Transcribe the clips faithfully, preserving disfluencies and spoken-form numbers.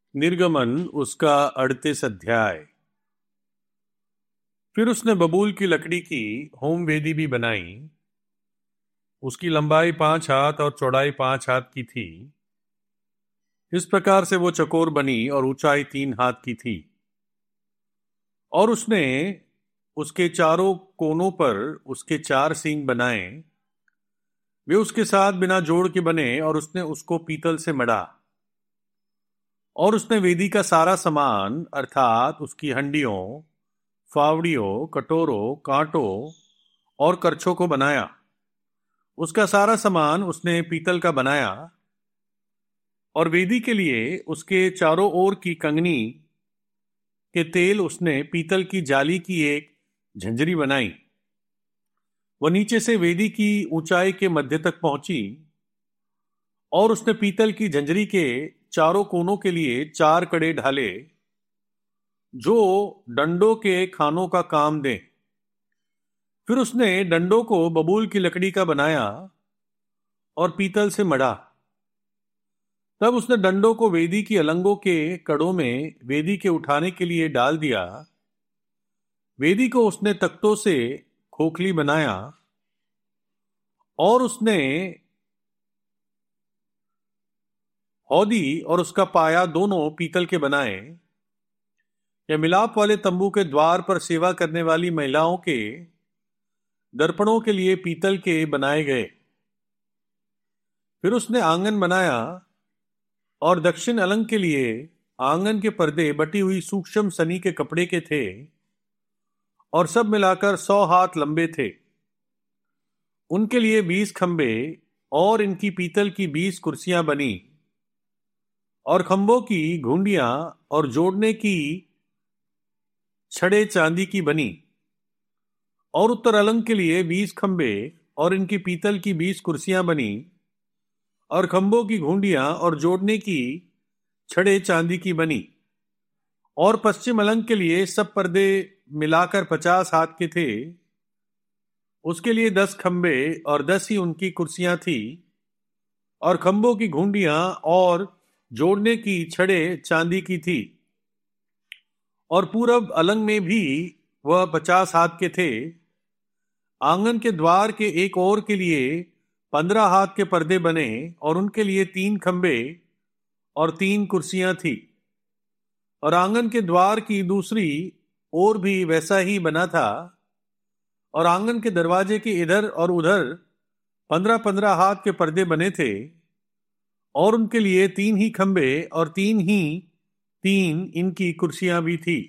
निर्गमन उसका अड़तीस अध्याय। फिर उसने बबूल की लकड़ी की होम वेदी भी बनाई। उसकी लंबाई पांच हाथ और चौड़ाई पांच हाथ की थी। इस प्रकार से वो चकोर बनी और ऊंचाई तीन हाथ की थी। और उसने उसके चारों कोनों पर उसके चार सींग बनाए। वे उसके साथ बिना जोड़ के बने और उसने उसको पीतल से मढ़ा। और उसने वेदी का सारा सामान अर्थात उसकी हंडियों, फावड़ियों, कटोरों, कांटों और करछों को बनाया। उसका सारा सामान उसने पीतल का बनाया। और वेदी के लिए उसके चारों ओर की कंगनी के तेल उसने पीतल की जाली की एक झंझरी बनाई। वह नीचे से वेदी की ऊंचाई के मध्य तक पहुंची। और उसने पीतल की झंझरी के चारों कोनों के लिए चार कड़े ढाले, जो डंडों के खानों का काम दें। फिर उसने डंडों को बबूल की लकड़ी का बनाया और पीतल से मढ़ा। तब उसने डंडों को वेदी की अलंगों के कड़ों में वेदी के उठाने के लिए डाल दिया। वेदी को उसने तख्तों से खोखली बनाया। और उसने हौदी और उसका पाया दोनों पीतल के बनाए। यह मिलाप वाले तंबू के द्वार पर सेवा करने वाली महिलाओं के दर्पणों के लिए पीतल के बनाए गए। फिर उसने आंगन बनाया और दक्षिण अलंग के लिए आंगन के पर्दे बटी हुई सूक्ष्म सनी के कपड़े के थे और सब मिलाकर सौ हाथ लंबे थे। उनके लिए बीस खंबे और इनकी पीतल की बीस कुर्सियां बनी और खंभों की घुंडियां और जोड़ने की छड़े चांदी की बनी। और उत्तर अलंग के लिए बीस खंबे और इनकी पीतल की बीस कुर्सियां बनी और खंभों की घुंडियां और जोड़ने की छड़े चांदी की बनी। और पश्चिम अलंग के लिए सब पर्दे मिलाकर पचास हाथ के थे। उसके लिए दस खंबे और दस ही उनकी कुर्सियां थी और खंभों की घुंडियां और जोड़ने की छड़े चांदी की थी। और पूरब अलंग में भी वह पचास हाथ के थे। आंगन के द्वार के एक ओर के लिए पंद्रह हाथ के पर्दे बने और उनके लिए तीन खंबे और तीन कुर्सियां थी। और आंगन के द्वार की दूसरी ओर भी वैसा ही बना था। और आंगन के दरवाजे के इधर और उधर पंद्रह पंद्रह हाथ के पर्दे बने थे और उनके लिए तीन ही खंबे और तीन ही तीन इनकी कुर्सियां भी थी।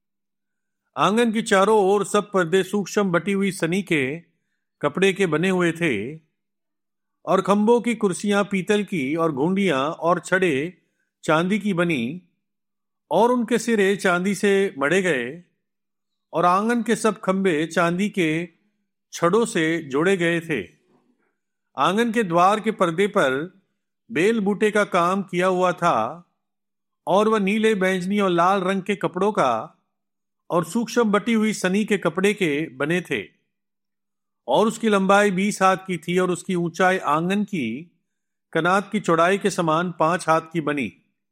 आंगन की चारों ओर सब पर्दे सूक्ष्म बटी हुई सनी के कपड़े के बने हुए थे। और खंभों की कुर्सियां पीतल की और घुंडियां और छड़े चांदी की बनी और उनके सिरे चांदी से मढ़े गए। और आंगन के सब खंभे चांदी के छड़ों से जोड़े गए थे। आंगन के द्वार के पर्दे पर बेल बूटे का काम किया हुआ था और वह नीले, बैंगनी और लाल रंग के कपड़ों का और सूक्ष्म बटी हुई सनी के कपड़े के बने थे। और उसकी लंबाई बीस हाथ की थी और उसकी ऊंचाई आंगन की कनात की चौड़ाई के समान पांच हाथ की बनी।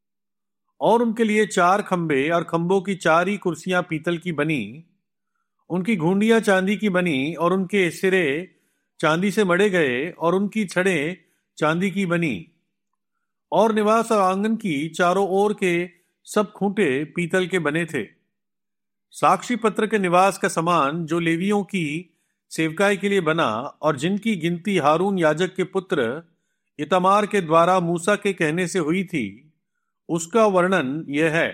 और उनके लिए चार खंबे और खंभों की चार ही कुर्सियां पीतल की बनी। उनकी घुंडियां चांदी की बनी और उनके सिरे चांदी से मढ़े गए और उनकी छड़े चांदी की बनी। और निवास और आंगन की चारों ओर के सब खूंटे पीतल के बने थे। साक्षी पत्र के निवास का सामान जो लेवियों की सेवकाई के लिए बना और जिनकी गिनती हारून याजक के पुत्र इतमार के द्वारा मूसा के कहने से हुई थी, उसका वर्णन यह है।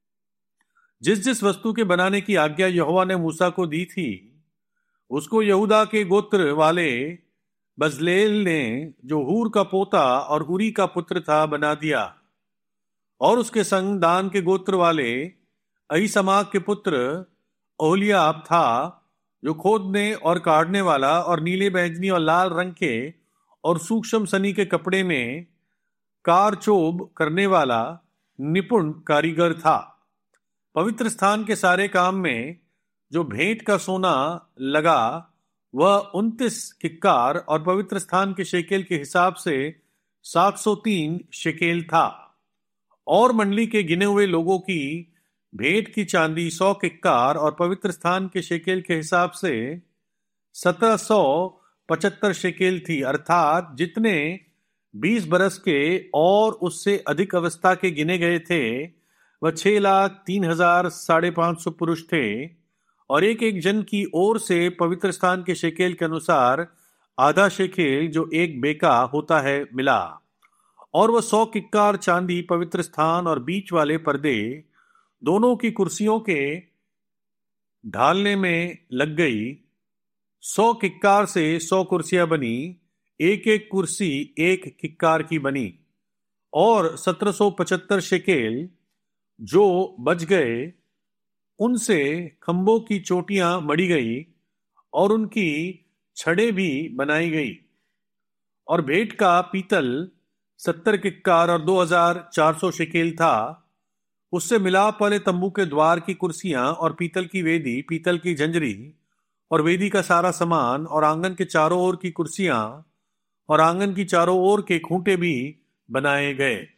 जिस जिस वस्तु के बनाने की आज्ञा यहोवा ने मूसा को दी थी, उसको यहूदा के गोत्र वाले बजलेल ने, जो हूर का पोता और हुरी का पुत्र था, बना दिया। और उसके संग दान के गोत्र वाले अहीसमाक के पुत्र ओहलियाब था, जो खोदने और काटने वाला और नीले, बैंगनी और लाल रंग के और सूक्ष्म सनी के कपड़े में कारचोब करने वाला निपुण कारीगर था। पवित्र स्थान के सारे काम में जो भेंट का सोना लगा वह उनतीस किक्कार और पवित्र स्थान के शेकेल के हिसाब से सात सौ तीन शेकेल था। और मंडली के गिने हुए लोगों की भेंट की चांदी सौ किक्कार और पवित्र स्थान के शेकेल के हिसाब से सत्रह सौ पचहत्तर शेकेल थी, अर्थात जितने बीस बरस के और उससे अधिक अवस्था के गिने गए थे वह छह लाख तीन हजार साढ़े पांच सौ पुरुष थे। और एक एक जन की ओर से पवित्र स्थान के शेकेल के अनुसार आधा शेकेल जो एक बेका होता है मिला। और वह सौ किक्कार चांदी पवित्र स्थान और बीच वाले पर्दे दोनों की कुर्सियों के ढालने में लग गई। सौ किक्कार से सौ कुर्सियां बनी, एक एक कुर्सी एक किक्कार की बनी। और सत्रह सौ पचहत्तर शेकेल जो बच गए उनसे खंभों की चोटियां मढ़ी गई और उनकी छड़ें भी बनाई गई। और भेंट का पीतल सत्तर किक्कार और दो हजार चार सौ शेकेल था। उससे मिलाप वाले तंबू के द्वार की कुर्सियां और पीतल की वेदी, पीतल की झंझरी और वेदी का सारा सामान और आंगन के चारों ओर की कुर्सियां और आंगन की चारों ओर के खूंटे भी बनाए गए।